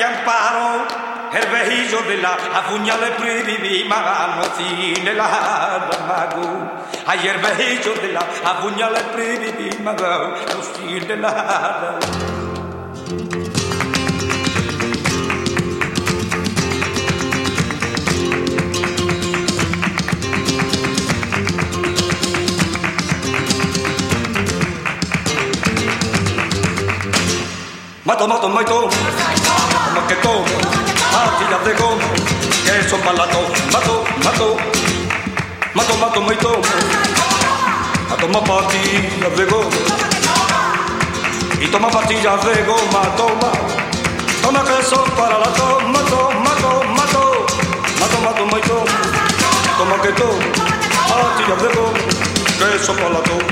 amparo, el vejillo de la apuñale privivi magano cine la mago. Ay, el vejillo de la apuñale privivi magano cine la. Mato, mato, mato, como que tomo, pastillas de goma, que son para la tos. Mato, mato, mato, mato, mato, toma pastillas de goma. Y toma pastillas de goma, toma, toma que son para la tos. Mato, mato, mato, mato, mato, mato, toma que tomo, pastillas de goma, que son para la tos.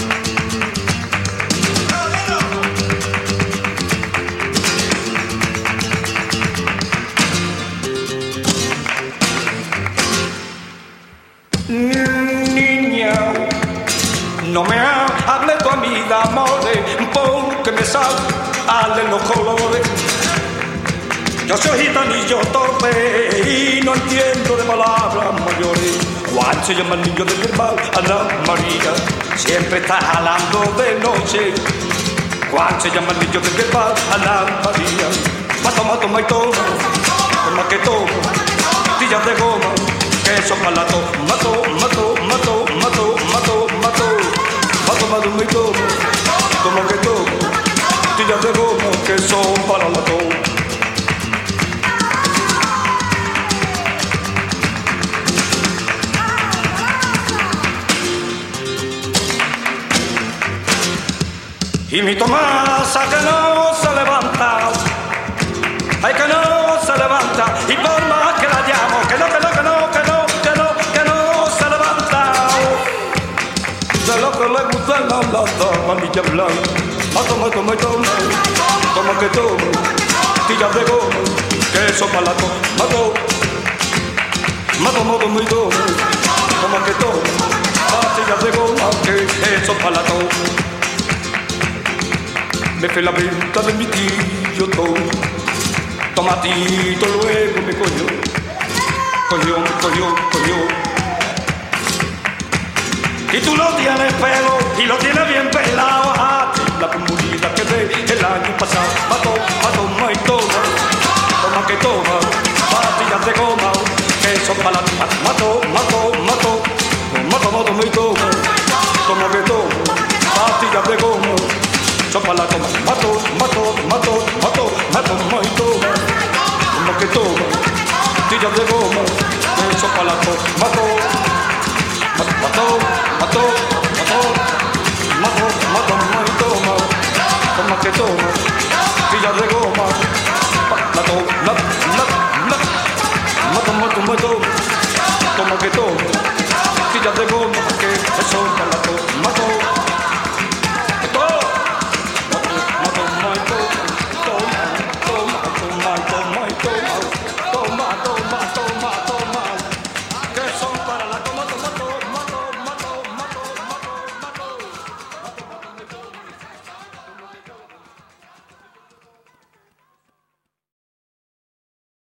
Niña, no me hables tú a mí de amores, porque me salen los colores. Yo soy gitanillo torpe y no entiendo de palabras mayores. Juan se llama el niño de mi hermano, Ana María, siempre está jalando de noche. Juan se llama el niño de mi hermano, Ana María. Mato, mato, mato, toma que tomo, pastillas de goma, que son para la tos. Mato, mato, mato, mato, mato, mato, mato, mato, mato, toma que tomo, pastillas de goma, que son para la tos. Y mi Tomasa que no se levanta, ay que no se levanta, y por más que la llamo, que no, que no, que no, que no, que no, que no se levanta. De lo que le gusta la manilla blanca, mato, mato, mato, toma que tomo, pastillas de goma, que son para la tos. Mato, mato, mato, mato, toma que tomo, pastillas de goma, que son para la tos. Me fue la venta de mi tío todo, tomatito luego me cogió, cogió. Y tú lo tienes pelo y lo tienes bien pelado, la pulmonía que de el año pasado. Mato, mato, mato,